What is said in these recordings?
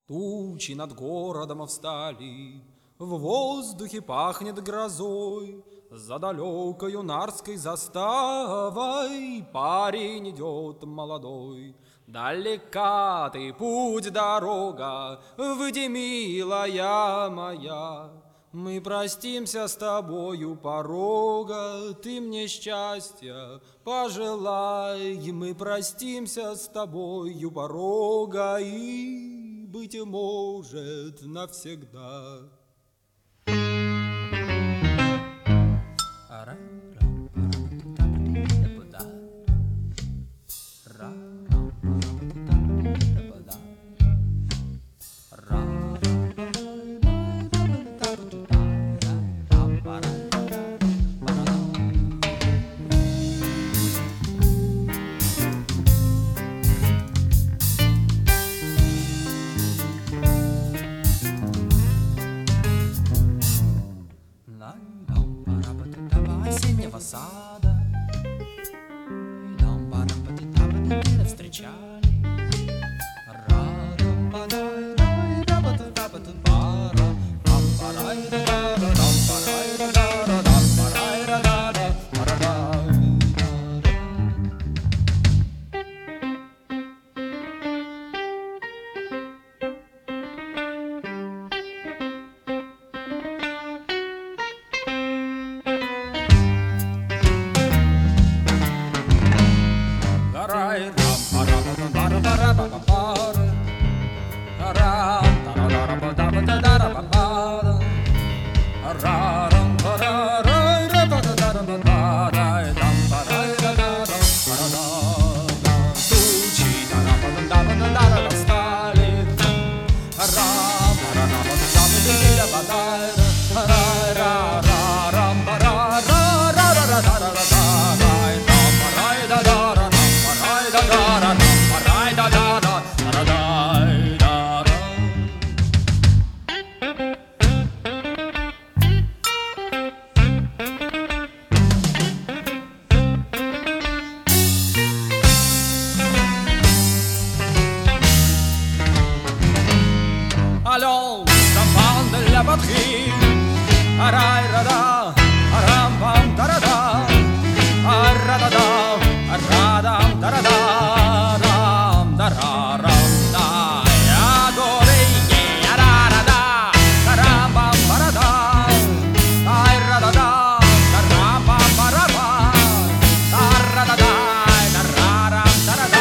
Тучи над городом встали, в воздухе пахнет грозой. За далекою нарской заставой парень идет молодой. Далека ты, путь, дорога, выйди, милая моя. Мы простимся с тобою порога, ты мне счастья пожелай. Мы простимся с тобою порога и, быть может, навсегда. Осеннего сада встречали. Allons, enfants de la patrie, arai-rada, aram-pam-tarada, aradada, aradam-tarada, ram-dararam-da, adorei, ararada, aram-pam-parada, aradada, aram-pam-parada, aradada, aram-tarada,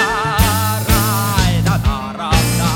rai-da-da-ram-da.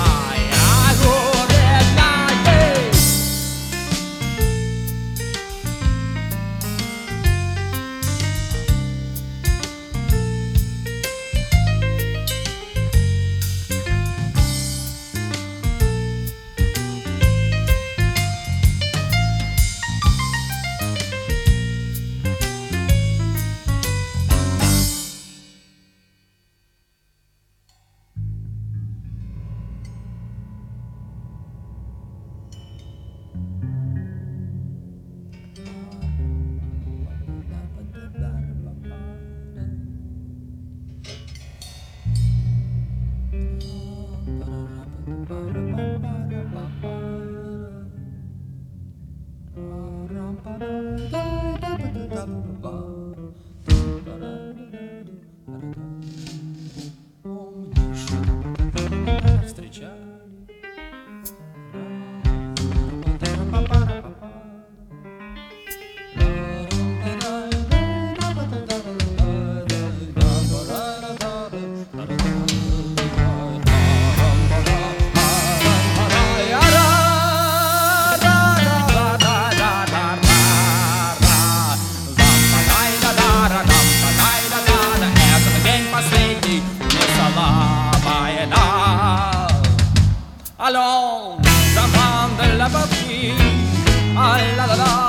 Allons, enfants de la patrie, ah la la la.